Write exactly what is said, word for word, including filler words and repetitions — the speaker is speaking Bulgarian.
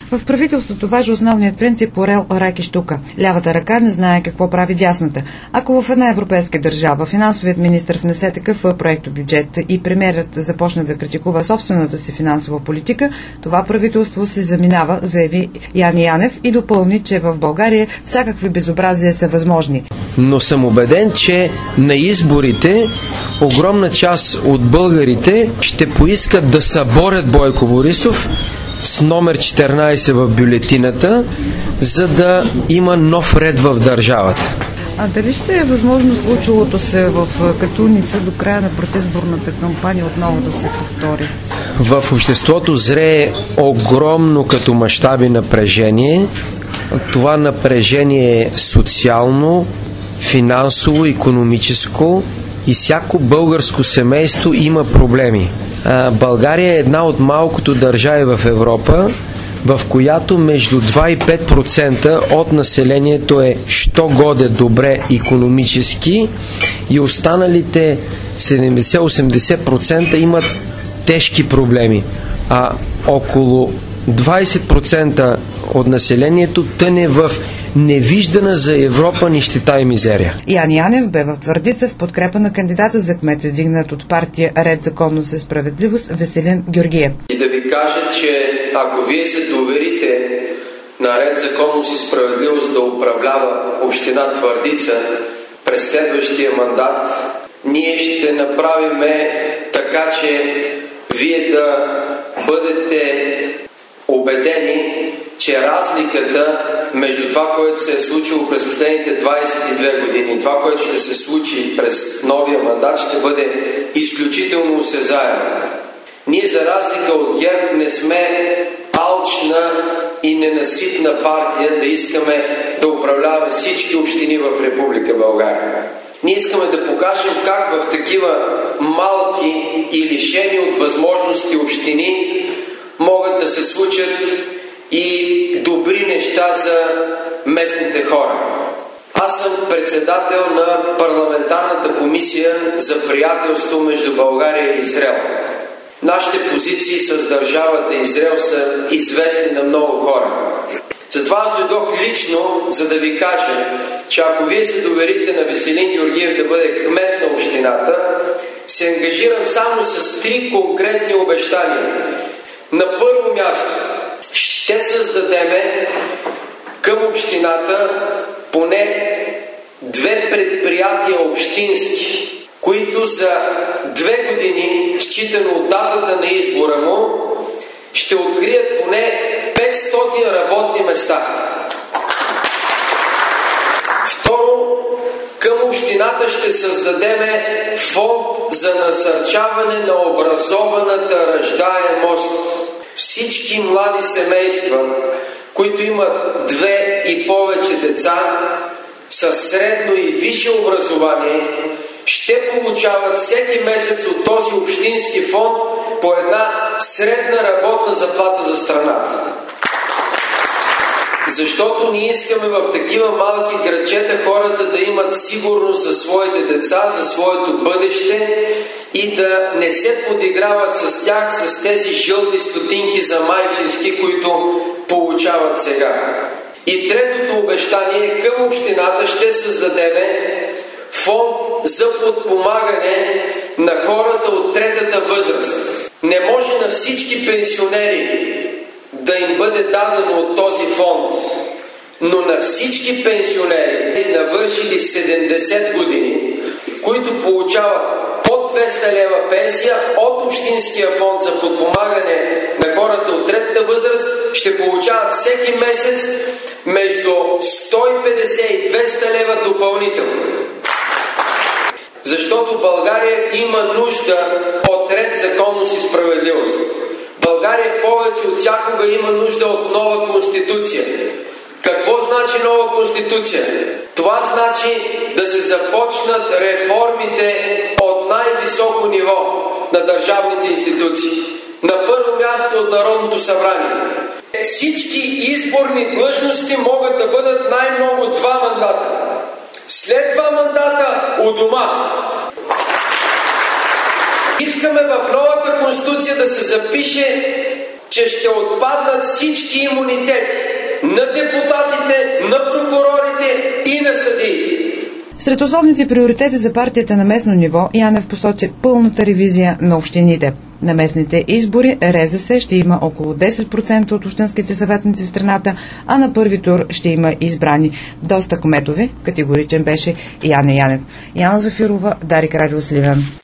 В правителството важи основният принцип орел, рак и щука. Лявата ръка не знае какво прави дясната. Ако в една европейска държава финансовият министър внесе такъв проектобюджет и премиерът започне да критикува собствената си финансова политика, това правителство се заминава, заяви Яне Янев и допълни, че в България всякакви безобразия са възможни. Но съм убеден, че на изборите огромна част от българите ще поискат да съборят Бойко Борисов с номер четиринайсет в бюлетината, за да има нов ред в държавата. А дали ще е възможно случилото се в Катуница до края на предизборната кампания отново да се повтори? В обществото зрее огромно като мащаби напрежение. Това напрежение е социално, финансово, икономическо и всяко българско семейство има проблеми. България е една от малкото държави в Европа, в която между два и пет процента от населението е що годе добре икономически и останалите седемдесет до осемдесет процента имат тежки проблеми, а около двайсет процента от населението тъне в невиждана за Европа нищета и мизерия. Яне Янев бе в Твърдица в подкрепа на кандидата за кмет, издигнат от партия Ред, законност и справедливост Веселин Георгиев. И да ви кажа, че ако вие се доверите на Ред, законност и справедливост да управлява община Твърдица през следващия мандат, ние ще направим така, че вие да бъдете убедени, че разликата между това, което се е случило през последните двайсет и две години и това, което ще се случи през новия мандат, ще бъде изключително осезаемо. Ние, за разлика от ГЕРБ, не сме алчна и ненаситна партия да искаме да управляваме всички общини в Република България. Ние искаме да покажем как в такива малки и лишени от възможности общини могат да се случат и добри неща за местните хора. Аз съм председател на парламентарната комисия за приятелство между България и Израел. Нашите позиции с държавата Израел са известни на много хора. Затова аз дойдох лично, за да ви кажа, че ако вие се доверите на Веселин Георгиев да бъде кмет на общината, се ангажирам само с три конкретни обещания. На първо място, ще създадеме към общината поне две предприятия общински, които за две години, считано от датата на избора му, ще открият поне петстотин работни места. Второ, към общината ще създадеме фонд за насърчаване на образованата раждаемост. Всички млади семейства, които имат две и повече деца, със средно и висше образование, ще получават всеки месец от този общински фонд по една средна работна заплата за страната. Защото ние искаме в такива малки градчета хората да имат сигурност за своите деца, за своето бъдеще и да не се подиграват с тях с тези жълти стотинки за майчински, които получават сега. И третото обещание, към общината ще създадеме фонд за подпомагане на хората от третата възраст. Не може на всички пенсионери да им бъде дадено от този фонд, но на всички пенсионери, навършили седемдесет години, които получават под двеста лева пенсия от Общинския фонд за подпомагане на хората от третата възраст, ще получават всеки месец между сто и петдесет и двеста лева допълнително. Защото България има нужда от ред, законност и справедливост. България повече от всякога има нужда от нова конституция. Какво значи нова конституция? Това значи да се започнат реформите от най-високо ниво на държавните институции. На първо място от Народното събрание. Всички изборни длъжности могат да бъдат най-много два мандата. След два мандата у дома. Искаме в новата конституция да се запише, че че ще отпаднат всички имунитети на депутатите, на прокурорите и на съдиите. Сред основните приоритети за партията на местно ниво Янев посочи пълната ревизия на общините. На местните избори РЗС ще има около десет процента от общинските съветници в страната, а на първи тур ще има избрани доста кметове. Категоричен беше Яне Янев. Яна Зафирова, Дарик Радио, Сливен.